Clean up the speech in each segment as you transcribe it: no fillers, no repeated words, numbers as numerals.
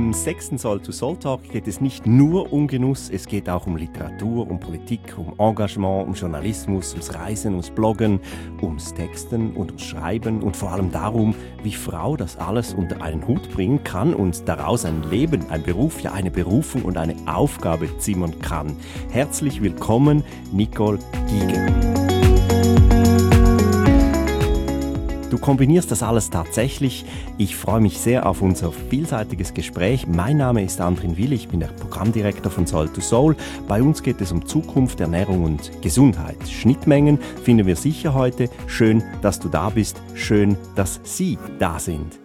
Im 6. Soul to Soul Talk geht es nicht nur um Genuss, es geht auch um Literatur, um Politik, um Engagement, um Journalismus, ums Reisen, ums Bloggen, ums Texten und ums Schreiben und vor allem darum, wie Frau das alles unter einen Hut bringen kann und daraus ein Leben, ein Beruf, ja eine Berufung und eine Aufgabe zimmern kann. Herzlich willkommen, Nicole Giger. Du kombinierst das alles tatsächlich. Ich freue mich sehr auf unser vielseitiges Gespräch. Mein Name ist Andrin Will, ich bin der Programmdirektor von Soul to Soul. Bei uns geht es um Zukunft, Ernährung und Gesundheit. Schnittmengen finden wir sicher heute. Schön, dass du da bist. Schön, dass Sie da sind.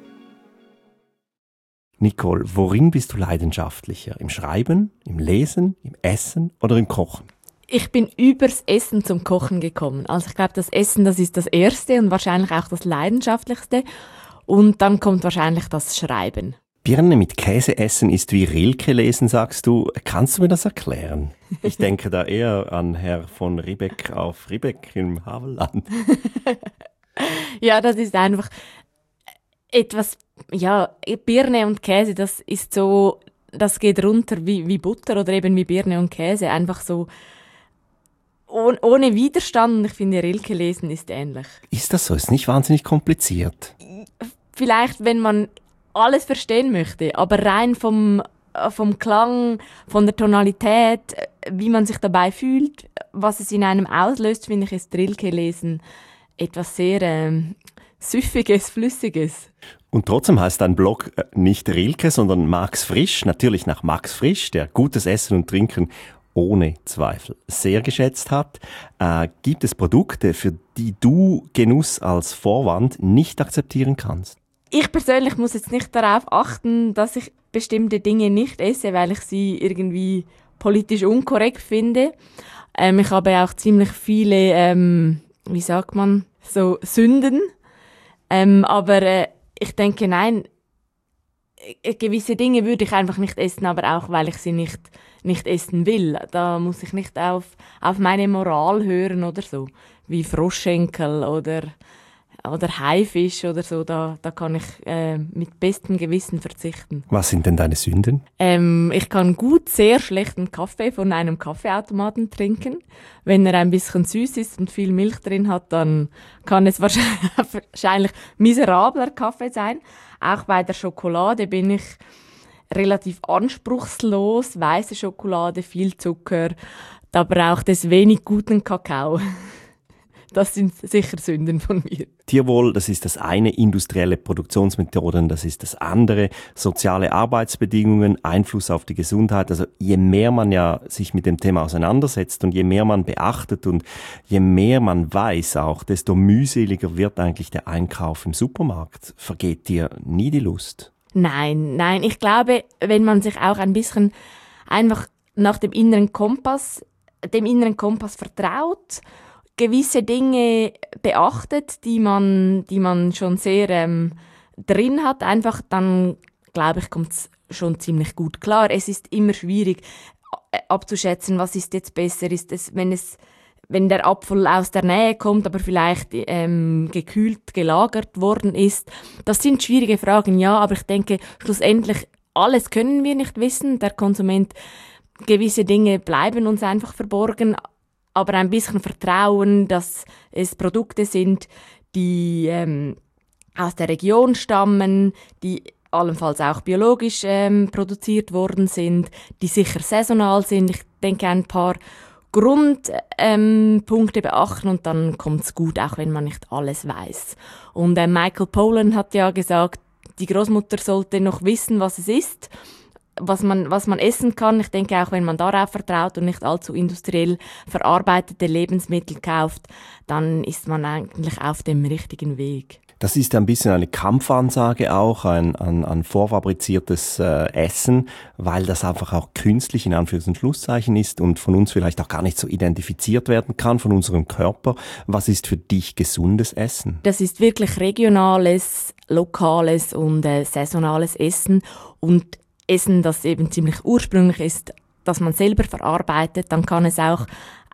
Nicole, worin bist du leidenschaftlicher? Im Schreiben, im Lesen, im Essen oder im Kochen? Ich bin übers Essen zum Kochen gekommen. Also ich glaube, das Essen, das ist das Erste und wahrscheinlich auch das Leidenschaftlichste. Und dann kommt wahrscheinlich das Schreiben. Birne mit Käse essen ist wie Rilke lesen, sagst du. Kannst du mir das erklären? Ich denke da eher an Herr von Ribbeck auf Ribbeck im Havelland. Ja, das ist einfach etwas, ja, Birne und Käse, das ist so, das geht runter wie Butter oder eben wie Birne und Käse. Einfach so ohne Widerstand, und ich finde, Rilke lesen ist ähnlich. Ist das so? Ist nicht wahnsinnig kompliziert? Vielleicht, wenn man alles verstehen möchte, aber rein vom Klang, von der Tonalität, wie man sich dabei fühlt, was es in einem auslöst, finde ich, ist Rilke lesen etwas sehr Süffiges, Flüssiges. Und trotzdem heißt dein Blog nicht Rilke, sondern Max Frisch, natürlich nach Max Frisch, der gutes Essen und Trinken ohne Zweifel sehr geschätzt hat. Gibt es Produkte, für die du Genuss als Vorwand nicht akzeptieren kannst? Ich persönlich muss jetzt nicht darauf achten, dass ich bestimmte Dinge nicht esse, weil ich sie irgendwie politisch unkorrekt finde. Ich habe auch ziemlich viele, wie sagt man, so Sünden. Aber ich denke, nein, gewisse Dinge würde ich einfach nicht essen, aber auch, weil ich sie nicht essen will. Da muss ich nicht auf meine Moral hören oder so, wie Froschschenkel oder Haifisch oder so. Da kann ich mit bestem Gewissen verzichten. Was sind denn deine Sünden? Ich kann gut sehr schlechten Kaffee von einem Kaffeeautomaten trinken. Wenn er ein bisschen süß ist und viel Milch drin hat, dann kann es wahrscheinlich miserabler Kaffee sein. Auch bei der Schokolade bin ich relativ anspruchslos. Weiße Schokolade, viel Zucker. Da braucht es wenig guten Kakao. Das sind sicher Sünden von mir. Tierwohl, das ist das eine, industrielle Produktionsmethoden, das ist das andere, soziale Arbeitsbedingungen, Einfluss auf die Gesundheit. Also je mehr man ja sich mit dem Thema auseinandersetzt und je mehr man beachtet und je mehr man weiß auch, desto mühseliger wird eigentlich der Einkauf im Supermarkt. Vergeht dir nie die Lust? Nein. Ich glaube, wenn man sich auch ein bisschen einfach nach dem inneren Kompass vertraut, gewisse Dinge beachtet, die man schon sehr drin hat, einfach, dann glaube ich, kommt es schon ziemlich gut klar. Es ist immer schwierig abzuschätzen, was ist jetzt besser. Ist es, wenn der Apfel aus der Nähe kommt, aber vielleicht gekühlt gelagert worden ist. Das sind schwierige Fragen, ja, aber ich denke, schlussendlich, alles können wir nicht wissen. Der Konsument, gewisse Dinge bleiben uns einfach verborgen, aber ein bisschen Vertrauen, dass es Produkte sind, die aus der Region stammen, die allenfalls auch biologisch produziert worden sind, die sicher saisonal sind. Ich denke, ein paar Grundpunkte beachten und dann kommt's gut, auch wenn man nicht alles weiß. Und Michael Pollan hat ja gesagt, die Großmutter sollte noch wissen, was es ist, was man essen kann. Ich denke, auch wenn man darauf vertraut und nicht allzu industriell verarbeitete Lebensmittel kauft, dann ist man eigentlich auf dem richtigen Weg. Das ist ein bisschen eine Kampfansage auch, ein vorfabriziertes Essen, weil das einfach auch künstlich in Anführungs- und Schlusszeichen ist und von uns vielleicht auch gar nicht so identifiziert werden kann, von unserem Körper. Was ist für dich gesundes Essen? Das ist wirklich regionales, lokales und saisonales Essen und Essen, das eben ziemlich ursprünglich ist, das man selber verarbeitet. Dann kann es auch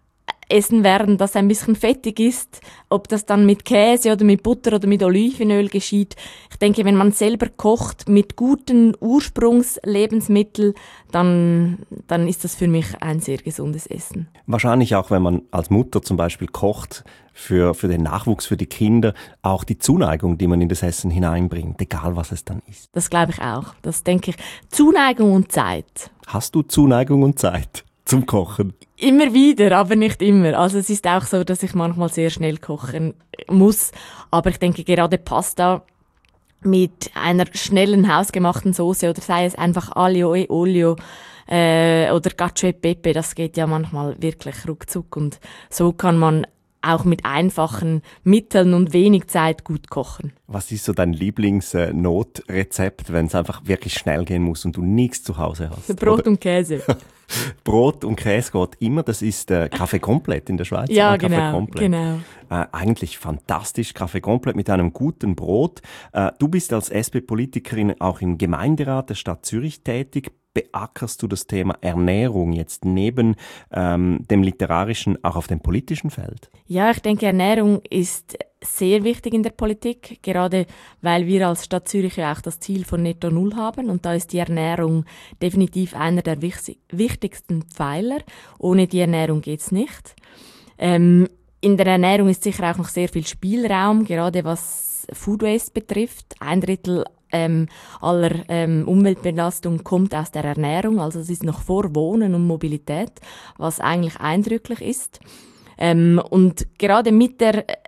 Essen werden, das ein bisschen fettig ist, ob das dann mit Käse oder mit Butter oder mit Olivenöl geschieht. Ich denke, wenn man selber kocht mit guten Ursprungslebensmitteln, dann ist das für mich ein sehr gesundes Essen. Wahrscheinlich auch, wenn man als Mutter zum Beispiel kocht, für den Nachwuchs, für die Kinder, auch die Zuneigung, die man in das Essen hineinbringt, egal was es dann ist. Das glaube ich auch. Das denke ich. Zuneigung und Zeit. Hast du Zuneigung und Zeit zum Kochen? Immer wieder, aber nicht immer. Also es ist auch so, dass ich manchmal sehr schnell kochen muss. Aber ich denke, gerade Pasta mit einer schnellen, hausgemachten Soße oder sei es einfach Aglio e Olio oder Cacio e Pepe, das geht ja manchmal wirklich ruckzuck. Und so kann man auch mit einfachen Mitteln und wenig Zeit gut kochen. Was ist so dein Lieblingsnotrezept, wenn es einfach wirklich schnell gehen muss und du nichts zu Hause hast? Brot und Käse. Brot und Käse geht immer. Das ist Café Komplett in der Schweiz. Ja, genau. Eigentlich fantastisch. Café Komplett mit einem guten Brot. Du bist als SP-Politikerin auch im Gemeinderat der Stadt Zürich tätig. Beackerst du das Thema Ernährung jetzt neben dem literarischen auch auf dem politischen Feld? Ja, ich denke, Ernährung ist sehr wichtig in der Politik, gerade weil wir als Stadt Zürich ja auch das Ziel von Netto Null haben und da ist die Ernährung definitiv einer der wichtigsten Pfeiler. Ohne die Ernährung geht's nicht. In der Ernährung ist sicher auch noch sehr viel Spielraum, gerade was Food Waste betrifft. 1/3 aller Umweltbelastung kommt aus der Ernährung, also es ist noch vor Wohnen und Mobilität, was eigentlich eindrücklich ist. Und gerade mit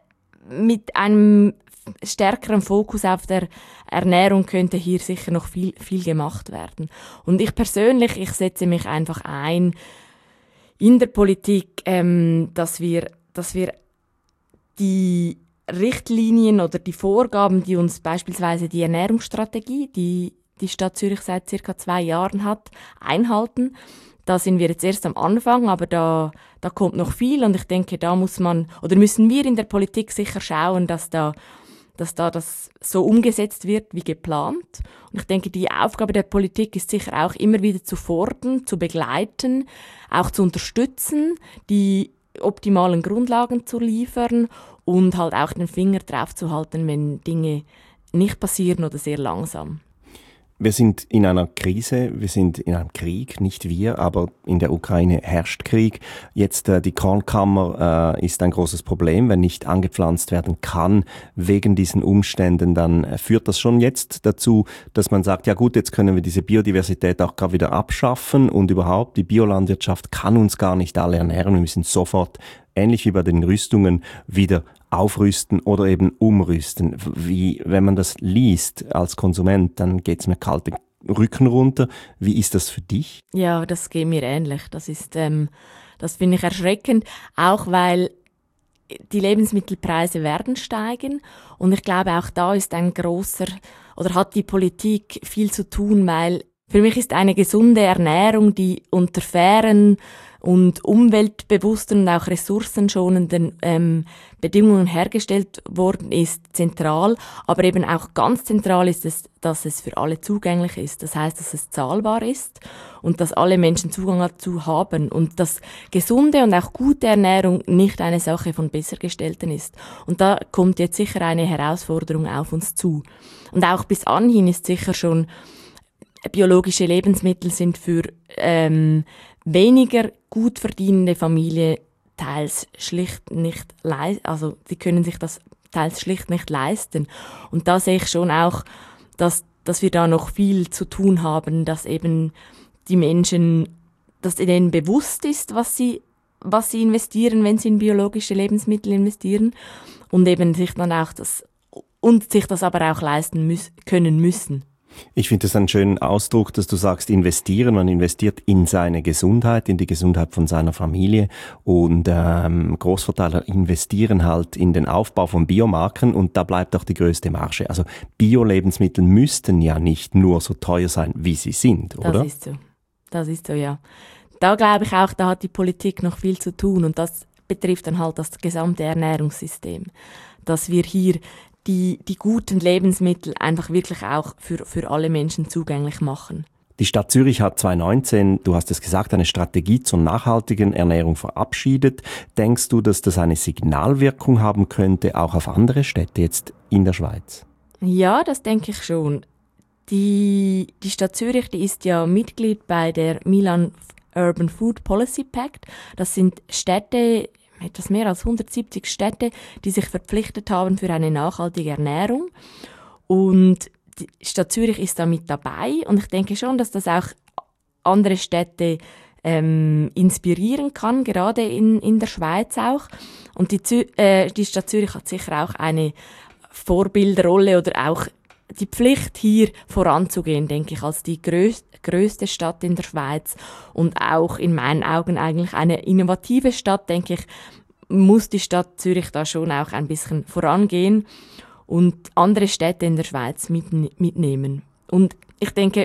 einem stärkeren Fokus auf der Ernährung könnte hier sicher noch viel gemacht werden. Und ich persönlich, ich setze mich einfach ein in der Politik, dass wir die Richtlinien oder die Vorgaben, die uns beispielsweise die Ernährungsstrategie, die die Stadt Zürich seit circa 2 Jahren hat, einhalten. Da sind wir jetzt erst am Anfang, aber da kommt noch viel und ich denke, da müssen wir in der Politik sicher schauen, dass das so umgesetzt wird wie geplant. Und ich denke, die Aufgabe der Politik ist sicher auch immer wieder zu fordern, zu begleiten, auch zu unterstützen, die optimalen Grundlagen zu liefern und halt auch den Finger drauf zu halten, wenn Dinge nicht passieren oder sehr langsam. Wir sind in einer Krise, wir sind in einem Krieg, nicht wir, aber in der Ukraine herrscht Krieg. Jetzt die Kornkammer ist ein großes Problem, wenn nicht angepflanzt werden kann wegen diesen Umständen, dann führt das schon jetzt dazu, dass man sagt, ja gut, jetzt können wir diese Biodiversität auch gar wieder abschaffen und überhaupt die Biolandwirtschaft kann uns gar nicht alle ernähren, wir müssen sofort, ähnlich wie bei den Rüstungen, wieder aufrüsten oder eben umrüsten. Wenn man das liest als Konsument, dann geht's mir kalt den Rücken runter. Wie ist das für dich? Ja, das geht mir ähnlich. Das finde ich erschreckend, auch weil die Lebensmittelpreise werden steigen und ich glaube auch da ist hat die Politik viel zu tun, weil für mich ist eine gesunde Ernährung, die unter fairen und umweltbewussten und auch ressourcenschonenden Bedingungen hergestellt worden ist, zentral. Aber eben auch ganz zentral ist es, dass es für alle zugänglich ist. Das heißt, dass es zahlbar ist und dass alle Menschen Zugang dazu haben. Und dass gesunde und auch gute Ernährung nicht eine Sache von Bessergestellten ist. Und da kommt jetzt sicher eine Herausforderung auf uns zu. Und auch bis anhin ist sicher schon, biologische Lebensmittel sind für weniger gut verdienende Familien teils schlicht nicht also die können sich das teils schlicht nicht leisten. Und da sehe ich schon auch, dass wir da noch viel zu tun haben, dass eben die Menschen, dass ihnen bewusst ist, was sie investieren, wenn sie in biologische Lebensmittel investieren und eben sich das aber auch leisten können müssen. Ich finde das einen schönen Ausdruck, dass du sagst, investieren. Man investiert in seine Gesundheit, in die Gesundheit von seiner Familie. Und Großverteiler investieren halt in den Aufbau von Biomarken und da bleibt auch die größte Marge. Also Bio-Lebensmittel müssten ja nicht nur so teuer sein, wie sie sind, oder? Das ist so, ja. Da glaube ich auch, da hat die Politik noch viel zu tun und das betrifft dann halt das gesamte Ernährungssystem. Dass wir hier die guten Lebensmittel einfach wirklich auch für alle Menschen zugänglich machen. Die Stadt Zürich hat 2019, du hast es gesagt, eine Strategie zur nachhaltigen Ernährung verabschiedet. Denkst du, dass das eine Signalwirkung haben könnte, auch auf andere Städte jetzt in der Schweiz? Ja, das denke ich schon. Die Stadt Zürich, die ist ja Mitglied bei der Milan Urban Food Policy Pact. Das sind Städte, etwas mehr als 170 Städte, die sich verpflichtet haben für eine nachhaltige Ernährung. Und die Stadt Zürich ist da mit dabei. Und ich denke schon, dass das auch andere Städte inspirieren kann, gerade in der Schweiz auch. Und die Stadt Zürich hat sicher auch eine Vorbildrolle oder auch die Pflicht, hier voranzugehen, denke ich, als die grösste Stadt in der Schweiz und auch in meinen Augen eigentlich eine innovative Stadt, denke ich, muss die Stadt Zürich da schon auch ein bisschen vorangehen und andere Städte in der Schweiz mitnehmen. Und ich denke,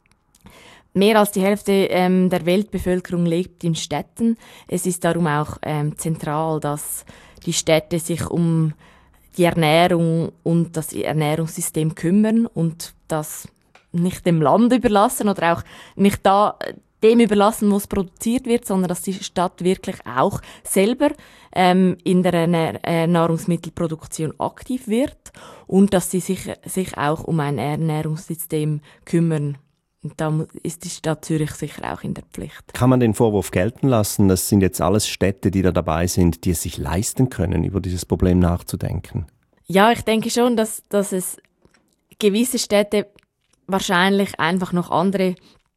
mehr als die Hälfte der Weltbevölkerung lebt in Städten. Es ist darum auch zentral, dass die Städte sich um die Ernährung und das Ernährungssystem kümmern und das nicht dem Land überlassen oder auch nicht dem überlassen, wo es produziert wird, sondern dass die Stadt wirklich auch selber in der Nahrungsmittelproduktion aktiv wird und dass sie sich auch um ein Ernährungssystem kümmern. Und da ist die Stadt Zürich sicher auch in der Pflicht. Kann man den Vorwurf gelten lassen, das sind jetzt alles Städte, die da dabei sind, die es sich leisten können, über dieses Problem nachzudenken? Ja, ich denke schon, dass es gewisse Städte wahrscheinlich einfach noch andere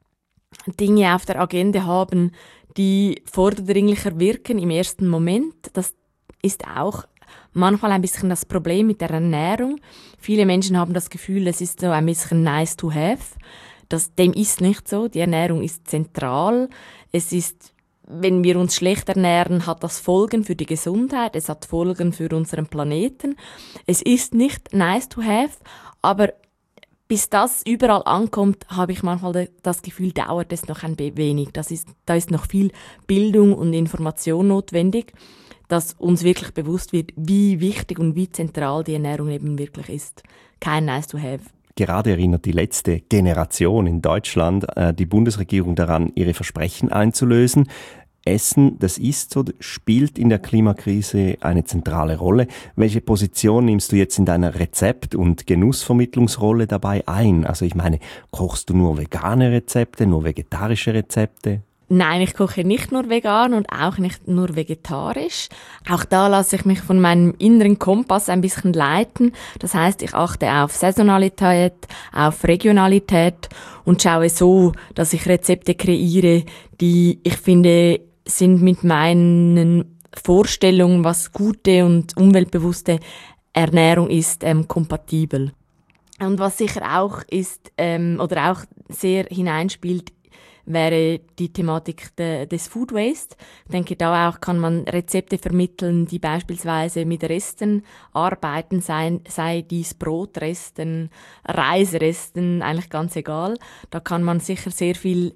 Dinge auf der Agenda haben, die vordringlicher wirken im ersten Moment. Das ist auch manchmal ein bisschen das Problem mit der Ernährung. Viele Menschen haben das Gefühl, es ist so ein bisschen nice to have. Dem ist nicht so. Die Ernährung ist zentral. Es ist, wenn wir uns schlecht ernähren, hat das Folgen für die Gesundheit. Es hat Folgen für unseren Planeten. Es ist nicht nice to have, aber bis das überall ankommt, habe ich manchmal das Gefühl, dauert es noch ein wenig. Da ist noch viel Bildung und Information notwendig, dass uns wirklich bewusst wird, wie wichtig und wie zentral die Ernährung eben wirklich ist. Kein nice to have. Gerade erinnert die letzte Generation in Deutschland die Bundesregierung daran, ihre Versprechen einzulösen. Essen, das ist so, spielt in der Klimakrise eine zentrale Rolle. Welche Position nimmst du jetzt in deiner Rezept- und Genussvermittlungsrolle dabei ein? Also ich meine, kochst du nur vegane Rezepte, nur vegetarische Rezepte? Nein, ich koche nicht nur vegan und auch nicht nur vegetarisch. Auch da lasse ich mich von meinem inneren Kompass ein bisschen leiten. Das heißt, ich achte auf Saisonalität, auf Regionalität und schaue so, dass ich Rezepte kreiere, die ich finde, sind mit meinen Vorstellungen, was gute und umweltbewusste Ernährung ist, kompatibel. Und was sicher auch ist, oder auch sehr hineinspielt, wäre die Thematik des Food Waste. Ich denke, da auch kann man Rezepte vermitteln, die beispielsweise mit Resten arbeiten, sei dies Brotresten, Reisresten, eigentlich ganz egal. Da kann man sicher sehr viel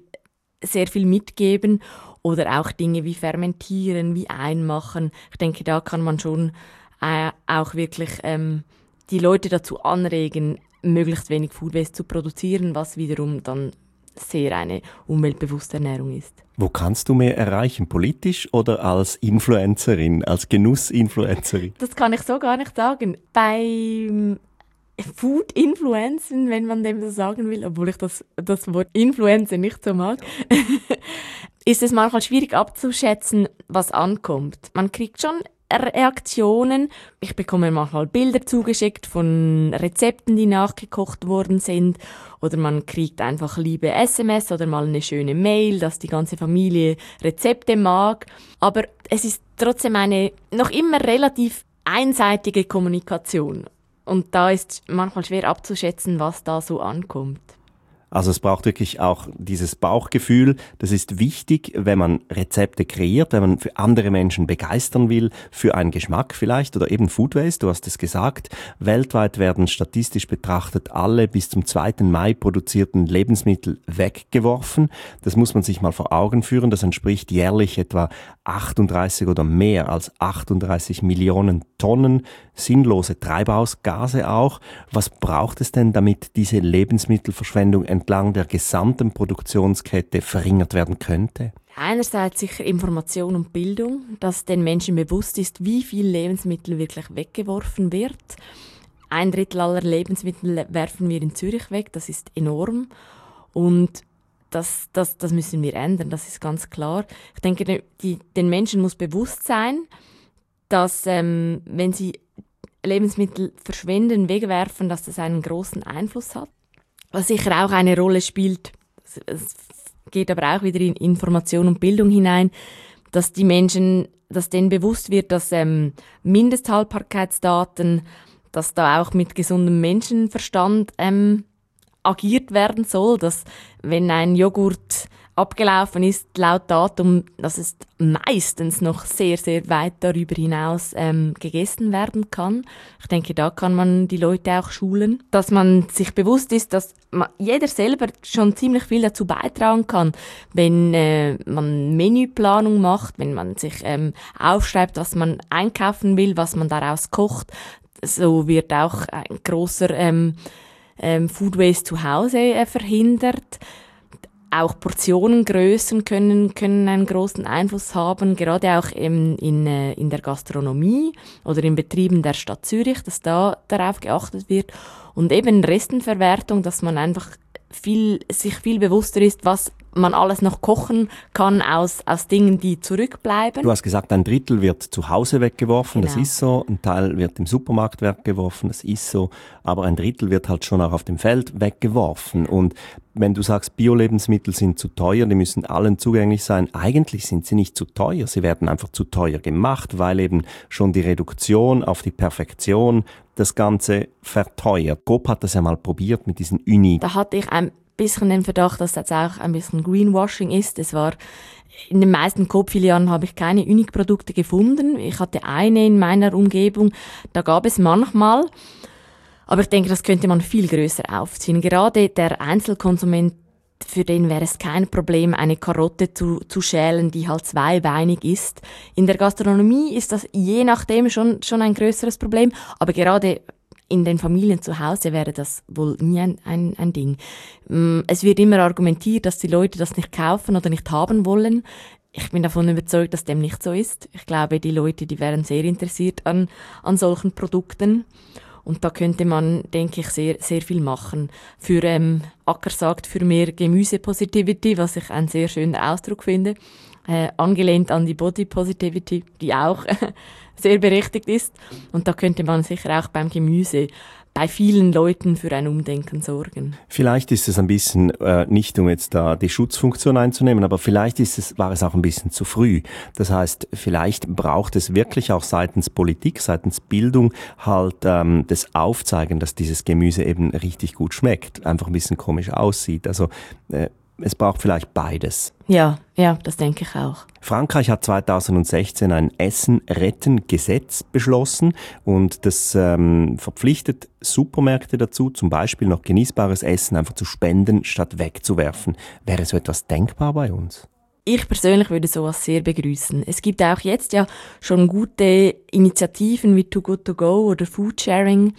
mitgeben oder auch Dinge wie fermentieren, wie einmachen. Ich denke, da kann man schon auch wirklich die Leute dazu anregen, möglichst wenig Food Waste zu produzieren, was wiederum dann sehr eine umweltbewusste Ernährung ist. Wo kannst du mehr erreichen? Politisch oder als Influencerin, als Genussinfluencerin? Das kann ich so gar nicht sagen. Beim Food-Influencen, wenn man dem so sagen will, obwohl ich das Wort Influencer nicht so mag, ist es manchmal schwierig abzuschätzen, was ankommt. Man kriegt schon Reaktionen. Ich bekomme manchmal Bilder zugeschickt von Rezepten, die nachgekocht worden sind. Oder man kriegt einfach liebe SMS oder mal eine schöne Mail, dass die ganze Familie Rezepte mag. Aber es ist trotzdem eine noch immer relativ einseitige Kommunikation. Und da ist manchmal schwer abzuschätzen, was da so ankommt. Also es braucht wirklich auch dieses Bauchgefühl. Das ist wichtig, wenn man Rezepte kreiert, wenn man für andere Menschen begeistern will, für einen Geschmack vielleicht oder eben Food Waste, du hast es gesagt. Weltweit werden statistisch betrachtet alle bis zum 2. Mai produzierten Lebensmittel weggeworfen. Das muss man sich mal vor Augen führen. Das entspricht jährlich etwa 38 oder mehr als 38 Millionen Tonnen sinnlose Treibhausgase auch. Was braucht es denn, damit diese Lebensmittelverschwendung entlang der gesamten Produktionskette verringert werden könnte? Einerseits sicher Information und Bildung, dass den Menschen bewusst ist, wie viel Lebensmittel wirklich weggeworfen wird. 1/3 aller Lebensmittel werfen wir in Zürich weg, das ist enorm. Und das müssen wir ändern, das ist ganz klar. Ich denke, den Menschen muss bewusst sein, dass wenn sie Lebensmittel verschwenden, wegwerfen, dass das einen großen Einfluss hat. Was sicher auch eine Rolle spielt, es geht aber auch wieder in Information und Bildung hinein, dass denen bewusst wird, dass Mindesthaltbarkeitsdaten, dass da auch mit gesundem Menschenverstand agiert werden soll, dass wenn ein Joghurt abgelaufen ist, laut Datum, dass es meistens noch sehr, sehr weit darüber hinaus gegessen werden kann. Ich denke, da kann man die Leute auch schulen, dass man sich bewusst ist, dass jeder selber schon ziemlich viel dazu beitragen kann, wenn man Menüplanung macht, wenn man sich aufschreibt, was man einkaufen will, was man daraus kocht. So wird auch ein grosser Food Waste zu Hause verhindert. Auch Portionengrößen können einen großen Einfluss haben, gerade auch in der Gastronomie oder in Betrieben der Stadt Zürich, dass da darauf geachtet wird. Und eben Restenverwertung, dass man einfach sich viel bewusster ist, was man alles noch kochen kann aus Dingen, die zurückbleiben. Du hast gesagt, 1/3 wird zu Hause weggeworfen, Genau. Das ist so. Ein Teil wird im Supermarkt weggeworfen, das ist so. Aber 1/3 wird halt schon auch auf dem Feld weggeworfen. Und wenn du sagst, Bio-Lebensmittel sind zu teuer, die müssen allen zugänglich sein, eigentlich sind sie nicht zu teuer. Sie werden einfach zu teuer gemacht, weil eben schon die Reduktion auf die Perfektion das Ganze verteuert. Coop hat das ja mal probiert mit diesen Uni. Da hatte ich ein bisschen den Verdacht, dass das auch ein bisschen Greenwashing ist. In den meisten Coop-Filialen habe ich keine Unique-Produkte gefunden. Ich hatte eine in meiner Umgebung, da gab es manchmal. Aber ich denke, das könnte man viel größer aufziehen. Gerade der Einzelkonsument, für den wäre es kein Problem, eine Karotte zu schälen, die halt zweibeinig ist. In der Gastronomie ist das je nachdem schon ein größeres Problem, aber gerade in den Familien zu Hause wäre das wohl nie ein Ding. Es wird immer argumentiert, dass die Leute das nicht kaufen oder nicht haben wollen. Ich bin davon überzeugt, dass dem nicht so ist. Ich glaube, die Leute, die wären sehr interessiert an solchen Produkten. Und da könnte man, denke ich, sehr, sehr viel machen. Für Acker sagt, für mehr Gemüse-Positivity, was ich einen sehr schönen Ausdruck finde. Angelehnt an die Body Positivity, die auch sehr berechtigt ist. Und da könnte man sicher auch beim Gemüse bei vielen Leuten für ein Umdenken sorgen. Vielleicht ist es ein bisschen, nicht um jetzt da die Schutzfunktion einzunehmen, aber vielleicht war es auch ein bisschen zu früh. Das heißt, vielleicht braucht es wirklich auch seitens Politik, seitens Bildung halt das Aufzeigen, dass dieses Gemüse eben richtig gut schmeckt, einfach ein bisschen komisch aussieht. Also es braucht vielleicht beides. Ja, das denke ich auch. Frankreich hat 2016 ein Essen-Retten-Gesetz beschlossen und das verpflichtet Supermärkte dazu, zum Beispiel noch genießbares Essen einfach zu spenden, statt wegzuwerfen. Wäre so etwas denkbar bei uns? Ich persönlich würde sowas sehr begrüßen. Es gibt auch jetzt ja schon gute Initiativen wie Too Good To Go oder Foodsharing,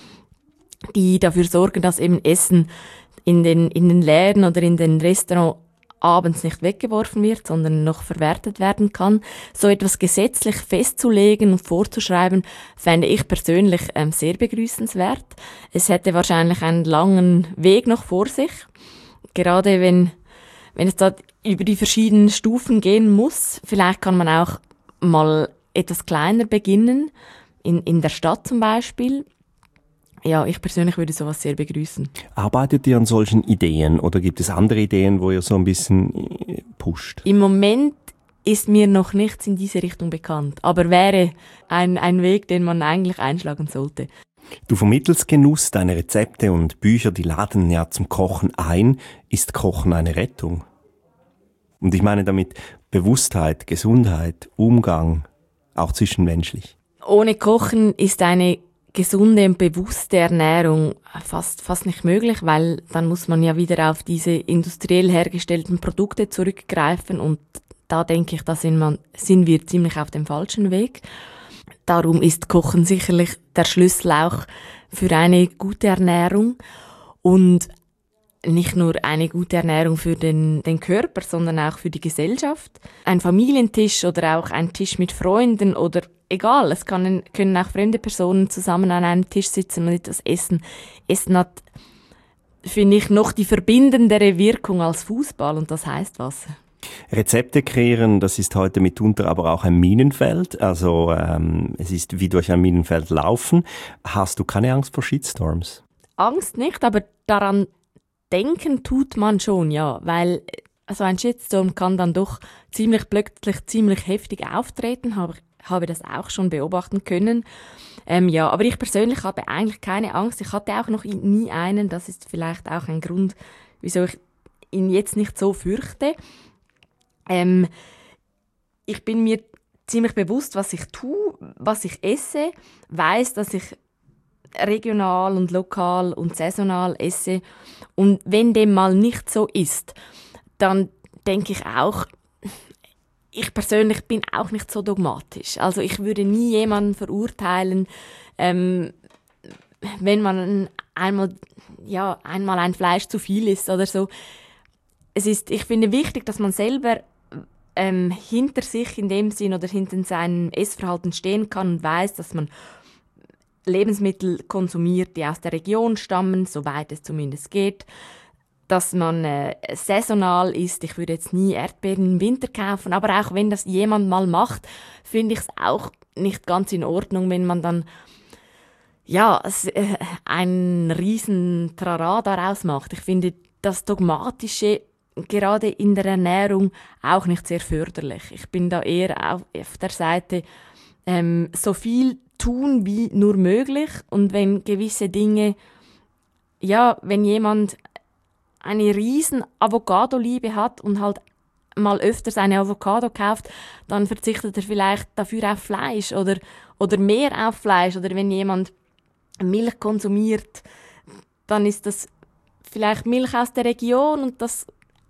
die dafür sorgen, dass eben Essen in den Läden oder in den Restaurants abends nicht weggeworfen wird, sondern noch verwertet werden kann. So etwas gesetzlich festzulegen und vorzuschreiben, fände ich persönlich sehr begrüßenswert. Es hätte wahrscheinlich einen langen Weg noch vor sich, gerade wenn es da über die verschiedenen Stufen gehen muss. Vielleicht kann man auch mal etwas kleiner beginnen, in der Stadt zum Beispiel. Ja, ich persönlich würde sowas sehr begrüßen. Arbeitet ihr an solchen Ideen oder gibt es andere Ideen, wo ihr so ein bisschen pusht? Im Moment ist mir noch nichts in diese Richtung bekannt, aber wäre ein Weg, den man eigentlich einschlagen sollte. Du vermittelst Genuss, deine Rezepte und Bücher, die laden ja zum Kochen ein. Ist Kochen eine Rettung? Und ich meine damit Bewusstheit, Gesundheit, Umgang, auch zwischenmenschlich. Ohne Kochen ist eine gesunde und bewusste Ernährung fast nicht möglich, weil dann muss man ja wieder auf diese industriell hergestellten Produkte zurückgreifen und da denke ich, da sind wir ziemlich auf dem falschen Weg. Darum ist Kochen sicherlich der Schlüssel auch für eine gute Ernährung und nicht nur eine gute Ernährung für den Körper, sondern auch für die Gesellschaft. Ein Familientisch oder auch ein Tisch mit Freunden oder egal, können auch fremde Personen zusammen an einem Tisch sitzen und etwas essen. Essen hat, finde ich, noch die verbindendere Wirkung als Fußball und das heisst was. Rezepte kreieren, das ist heute mitunter aber auch ein Minenfeld. Also es ist wie durch ein Minenfeld laufen. Hast du keine Angst vor Shitstorms? Angst nicht, aber daran denken tut man schon, ja. Weil also ein Shitstorm kann dann doch plötzlich ziemlich heftig auftreten, habe das auch schon beobachten können. Ja, aber ich persönlich habe eigentlich keine Angst. Ich hatte auch noch nie einen. Das ist vielleicht auch ein Grund, wieso ich ihn jetzt nicht so fürchte. Ich bin mir ziemlich bewusst, was ich tue, was ich esse, weiss, dass ich regional und lokal und saisonal esse. Und wenn dem mal nicht so ist, dann denke ich auch, ich persönlich bin auch nicht so dogmatisch. Also ich würde nie jemanden verurteilen, wenn man einmal ein Fleisch zu viel isst oder so. Ich finde wichtig, dass man selber hinter sich in dem Sinn oder hinter seinem Essverhalten stehen kann und weiss, dass man Lebensmittel konsumiert, die aus der Region stammen, soweit es zumindest geht. Dass man saisonal isst. Ich würde jetzt nie Erdbeeren im Winter kaufen, aber auch wenn das jemand mal macht, finde ich es auch nicht ganz in Ordnung, wenn man dann einen riesen Trara daraus macht. Ich finde das Dogmatische gerade in der Ernährung auch nicht sehr förderlich. Ich bin da eher auf der Seite, so viel tun wie nur möglich und wenn gewisse Dinge, wenn jemand eine riesen Avocado-Liebe hat und halt mal öfters eine Avocado kauft, dann verzichtet er vielleicht dafür auf Fleisch oder mehr auf Fleisch. Oder wenn jemand Milch konsumiert, dann ist das vielleicht Milch aus der Region und das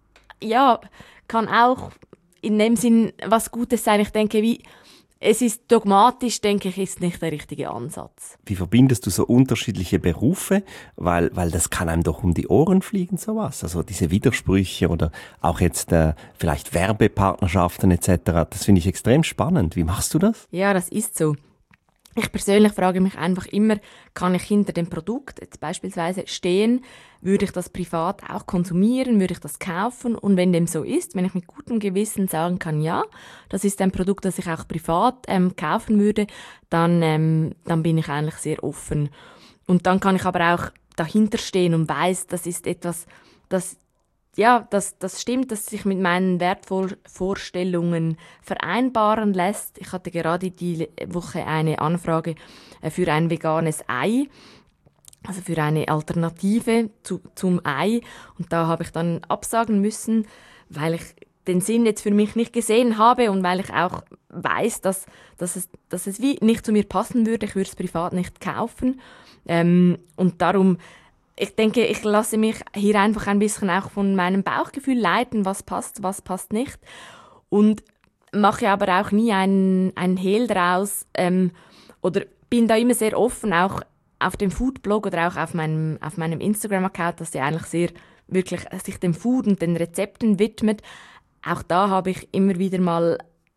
kann auch in dem Sinn was Gutes sein. Ich denke, es ist dogmatisch, denke ich, ist nicht der richtige Ansatz. Wie verbindest du so unterschiedliche Berufe? Weil das kann einem doch um die Ohren fliegen, sowas. Also diese Widersprüche oder auch jetzt vielleicht Werbepartnerschaften etc. Das finde ich extrem spannend. Wie machst du das? Ja, das ist so. Ich persönlich frage mich einfach immer, kann ich hinter dem Produkt jetzt beispielsweise stehen? Würde ich das privat auch konsumieren? Würde ich das kaufen? Und wenn dem so ist, wenn ich mit gutem Gewissen sagen kann, ja, das ist ein Produkt, das ich auch privat kaufen würde, dann bin ich eigentlich sehr offen. Und dann kann ich aber auch dahinter stehen und weiss, das ist etwas, das stimmt, dass sich mit meinen Wertvorstellungen vereinbaren lässt. Ich hatte gerade die Woche eine Anfrage für ein veganes Ei, also für eine Alternative zum Ei. Und da habe ich dann absagen müssen, weil ich den Sinn jetzt für mich nicht gesehen habe und weil ich auch weiss, dass es wie nicht zu mir passen würde. Ich würde es privat nicht kaufen. Und darum, ich denke, ich lasse mich hier einfach ein bisschen auch von meinem Bauchgefühl leiten, was passt nicht. Und mache aber auch nie einen Hehl draus oder bin da immer sehr offen, auch auf dem Foodblog oder auch auf meinem Instagram-Account, das ja eigentlich sehr wirklich sich dem Food und den Rezepten widmet. Auch da habe ich immer wieder mal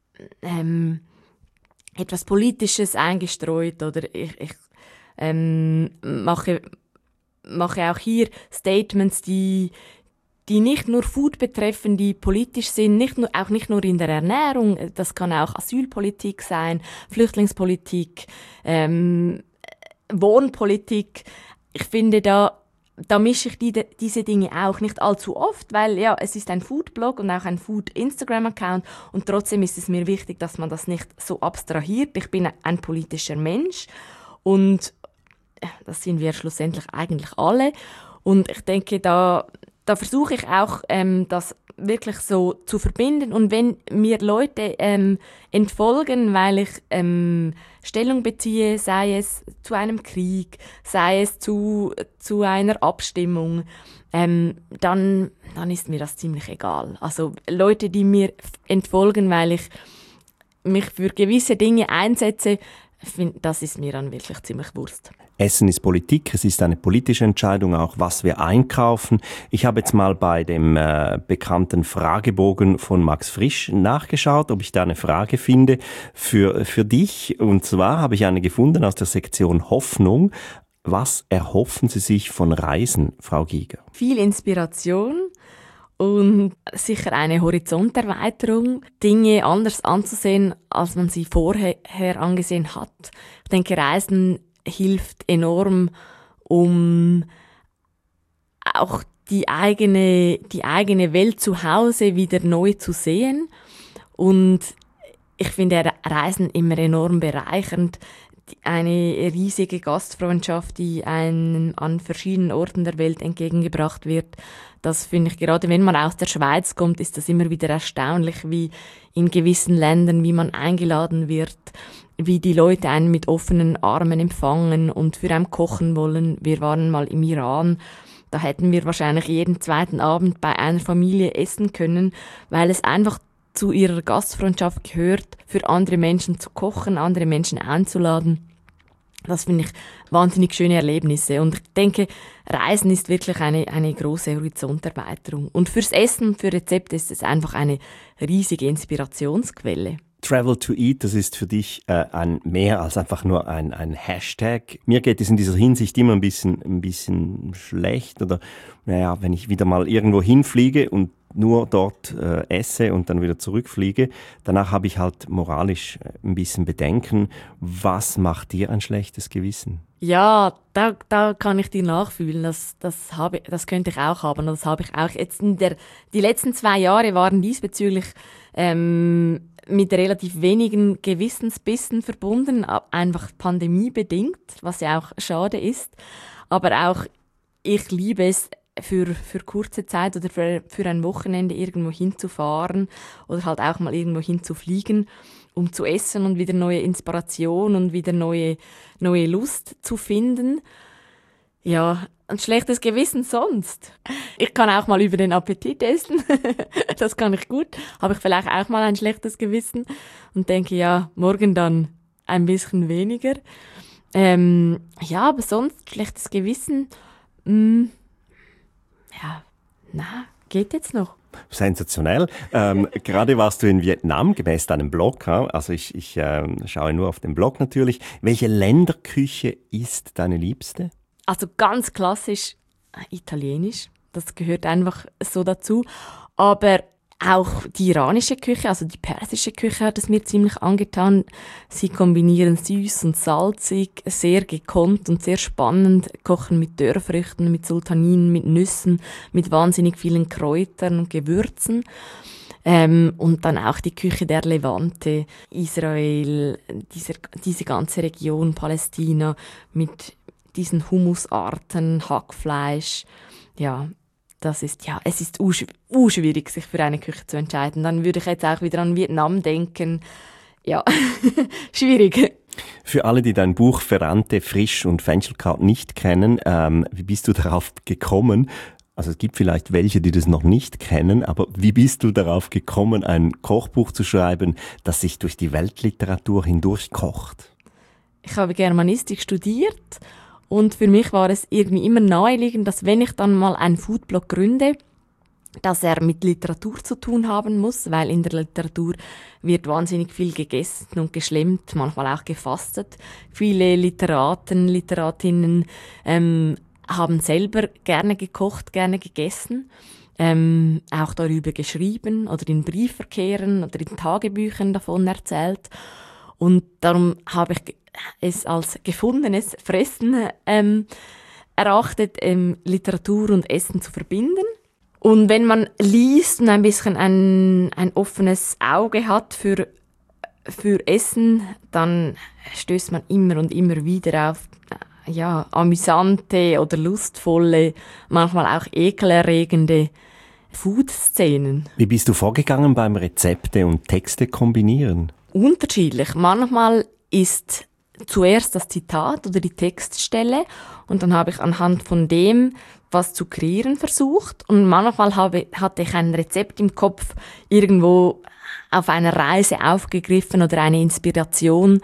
etwas Politisches eingestreut oder ich mache auch hier Statements, die nicht nur Food betreffen, die politisch sind, auch nicht nur in der Ernährung, das kann auch Asylpolitik sein, Flüchtlingspolitik, Wohnpolitik. Ich finde, da mische ich diese Dinge auch nicht allzu oft, weil ja, es ist ein Foodblog und auch ein Food-Instagram-Account und trotzdem ist es mir wichtig, dass man das nicht so abstrahiert. Ich bin ein politischer Mensch und das sind wir schlussendlich eigentlich alle. Und ich denke, da versuche ich auch, das wirklich so zu verbinden. Und wenn mir Leute entfolgen, weil ich Stellung beziehe, sei es zu einem Krieg, sei es zu einer Abstimmung, dann ist mir das ziemlich egal. Also Leute, die mir entfolgen, weil ich mich für gewisse Dinge einsetze, das ist mir dann wirklich ziemlich Wurst. Essen ist Politik, es ist eine politische Entscheidung auch, was wir einkaufen. Ich habe jetzt mal bei dem bekannten Fragebogen von Max Frisch nachgeschaut, ob ich da eine Frage finde für dich. Und zwar habe ich eine gefunden aus der Sektion Hoffnung. Was erhoffen Sie sich von Reisen, Frau Giger? Viel Inspiration und sicher eine Horizonterweiterung, Dinge anders anzusehen, als man sie vorher angesehen hat. Ich denke, Reisen hilft enorm, um auch die eigene Welt zu Hause wieder neu zu sehen. Und ich finde Reisen immer enorm bereichernd. Eine riesige Gastfreundschaft, die einem an verschiedenen Orten der Welt entgegengebracht wird. Das finde ich, gerade wenn man aus der Schweiz kommt, ist das immer wieder erstaunlich, wie in gewissen Ländern, wie man eingeladen wird, wie die Leute einen mit offenen Armen empfangen und für einen kochen wollen. Wir waren mal im Iran, da hätten wir wahrscheinlich jeden zweiten Abend bei einer Familie essen können, weil es einfach zu ihrer Gastfreundschaft gehört, für andere Menschen zu kochen, andere Menschen einzuladen. Das finde ich wahnsinnig schöne Erlebnisse. Und ich denke, Reisen ist wirklich eine große Horizonterweiterung. Und fürs Essen und für Rezepte ist es einfach eine riesige Inspirationsquelle. Travel to Eat, das ist für dich ein mehr als einfach nur ein Hashtag. Mir geht es in dieser Hinsicht immer ein bisschen schlecht. Oder naja, wenn ich wieder mal irgendwo hinfliege und nur dort esse und dann wieder zurückfliege, danach habe ich halt moralisch ein bisschen Bedenken. Was macht dir ein schlechtes Gewissen? Ja, da kann ich dir nachfühlen. Das könnte ich auch haben. Das habe ich auch jetzt die letzten 2 Jahre waren diesbezüglich mit relativ wenigen Gewissensbissen verbunden, einfach pandemiebedingt, was ja auch schade ist. Aber auch ich liebe es, für kurze Zeit oder für ein Wochenende irgendwo hinzufahren oder halt auch mal irgendwo hinzufliegen, um zu essen und wieder neue Inspiration und wieder neue Lust zu finden. Ja, ein schlechtes Gewissen sonst. Ich kann auch mal über den Appetit essen. Das kann ich gut. Habe ich vielleicht auch mal ein schlechtes Gewissen und denke, ja, morgen dann ein bisschen weniger. Ja, aber sonst schlechtes Gewissen, ja, geht jetzt noch. Sensationell. Gerade warst du in Vietnam, gemäß deinem Blog. Also ich schaue nur auf den Blog natürlich. Welche Länderküche ist deine liebste? Also ganz klassisch italienisch. Das gehört einfach so dazu. Aber auch die iranische Küche, also die persische Küche hat es mir ziemlich angetan. Sie kombinieren süß und salzig, sehr gekonnt und sehr spannend, kochen mit Dörrfrüchten, mit Sultaninen, mit Nüssen, mit wahnsinnig vielen Kräutern und Gewürzen. Und dann auch die Küche der Levante, Israel, diese ganze Region, Palästina, mit diesen Hummusarten, Hackfleisch, ja. Es ist schwierig, sich für eine Küche zu entscheiden. Dann würde ich jetzt auch wieder an Vietnam denken. Ja, schwierig. Für alle, die dein Buch Ferrante, Frisch und Fenchelkraut nicht kennen, wie bist du darauf gekommen? Also es gibt vielleicht welche, die das noch nicht kennen, aber wie bist du darauf gekommen, ein Kochbuch zu schreiben, das sich durch die Weltliteratur hindurch kocht? Ich habe Germanistik studiert. Und für mich war es irgendwie immer naheliegend, dass wenn ich dann mal einen Foodblog gründe, dass er mit Literatur zu tun haben muss, weil in der Literatur wird wahnsinnig viel gegessen und geschlemmt, manchmal auch gefastet. Viele Literatinnen haben selber gerne gekocht, gerne gegessen, auch darüber geschrieben oder in Briefverkehren oder in Tagebüchern davon erzählt. Und darum habe ich es als gefundenes Fressen erachtet, Literatur und Essen zu verbinden. Und wenn man liest und ein bisschen ein offenes Auge hat für Essen, dann stößt man immer und immer wieder auf amüsante oder lustvolle, manchmal auch ekelerregende Food-Szenen. Wie bist du vorgegangen beim Rezepte und Texte kombinieren? Unterschiedlich. Manchmal ist zuerst das Zitat oder die Textstelle und dann habe ich anhand von dem was zu kreieren versucht und manchmal hatte ich ein Rezept im Kopf irgendwo auf einer Reise aufgegriffen oder eine Inspiration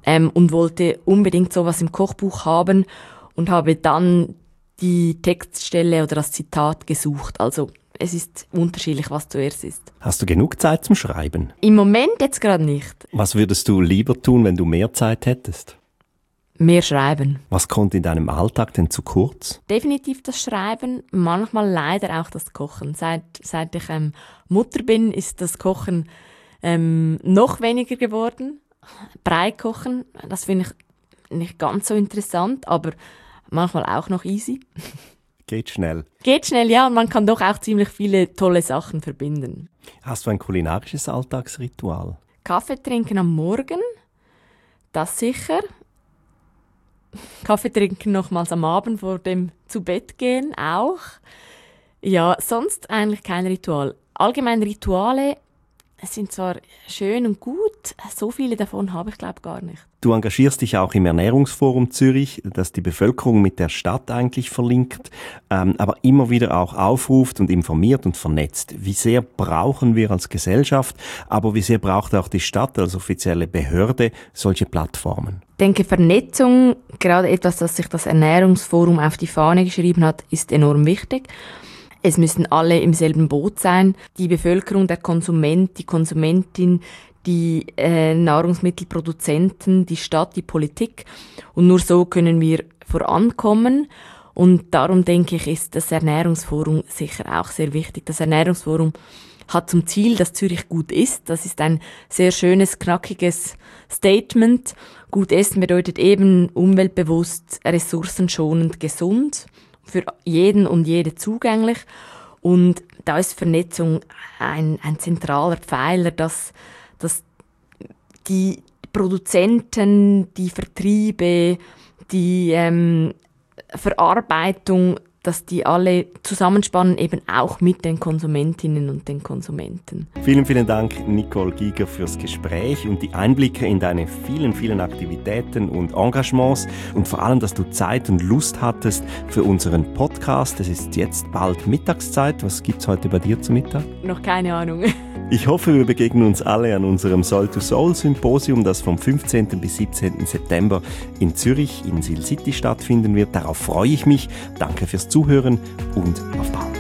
und wollte unbedingt sowas im Kochbuch haben und habe dann die Textstelle oder das Zitat gesucht. Also es ist unterschiedlich, was zuerst ist. Hast du genug Zeit zum Schreiben? Im Moment jetzt gerade nicht. Was würdest du lieber tun, wenn du mehr Zeit hättest? Mehr schreiben. Was kommt in deinem Alltag denn zu kurz? Definitiv das Schreiben, manchmal leider auch das Kochen. Seit ich Mutter bin, ist das Kochen noch weniger geworden. Brei kochen, das finde ich nicht ganz so interessant, aber manchmal auch noch easy. Geht schnell. Geht schnell, ja, und man kann doch auch ziemlich viele tolle Sachen verbinden. Hast du ein kulinarisches Alltagsritual? Kaffee trinken am Morgen, das sicher. Kaffee trinken nochmals am Abend vor dem Zu-Bett-Gehen auch. Ja, sonst eigentlich kein Ritual. Allgemein Rituale sind zwar schön und gut, so viele davon habe ich glaube gar nicht. Du engagierst dich auch im Ernährungsforum Zürich, das die Bevölkerung mit der Stadt eigentlich verlinkt, aber immer wieder auch aufruft und informiert und vernetzt. Wie sehr brauchen wir als Gesellschaft, aber wie sehr braucht auch die Stadt als offizielle Behörde solche Plattformen? Ich denke, Vernetzung, gerade etwas, das sich das Ernährungsforum auf die Fahne geschrieben hat, ist enorm wichtig. Es müssen alle im selben Boot sein. Die Bevölkerung, der Konsument, die Konsumentin, die Nahrungsmittelproduzenten, die Stadt, die Politik. Und nur so können wir vorankommen. Und darum denke ich, ist das Ernährungsforum sicher auch sehr wichtig. Das Ernährungsforum hat zum Ziel, dass Zürich gut isst. Das ist ein sehr schönes, knackiges Statement. Gut essen bedeutet eben umweltbewusst, ressourcenschonend, gesund, für jeden und jede zugänglich. Und da ist Vernetzung ein zentraler Pfeiler, dass die Produzenten, die Vertriebe, die Verarbeitung, dass die alle zusammenspannen, eben auch mit den Konsumentinnen und den Konsumenten. Vielen, vielen Dank, Nicole Giger, fürs Gespräch und die Einblicke in deine vielen, vielen Aktivitäten und Engagements und vor allem, dass du Zeit und Lust hattest für unseren Podcast. Es ist jetzt bald Mittagszeit. Was gibt's heute bei dir zu Mittag? Noch keine Ahnung. Ich hoffe, wir begegnen uns alle an unserem Soul-to-Soul-Symposium, das vom 15. bis 17. September in Zürich in Sil City stattfinden wird. Darauf freue ich mich. Danke fürs Zuhören und auf bald.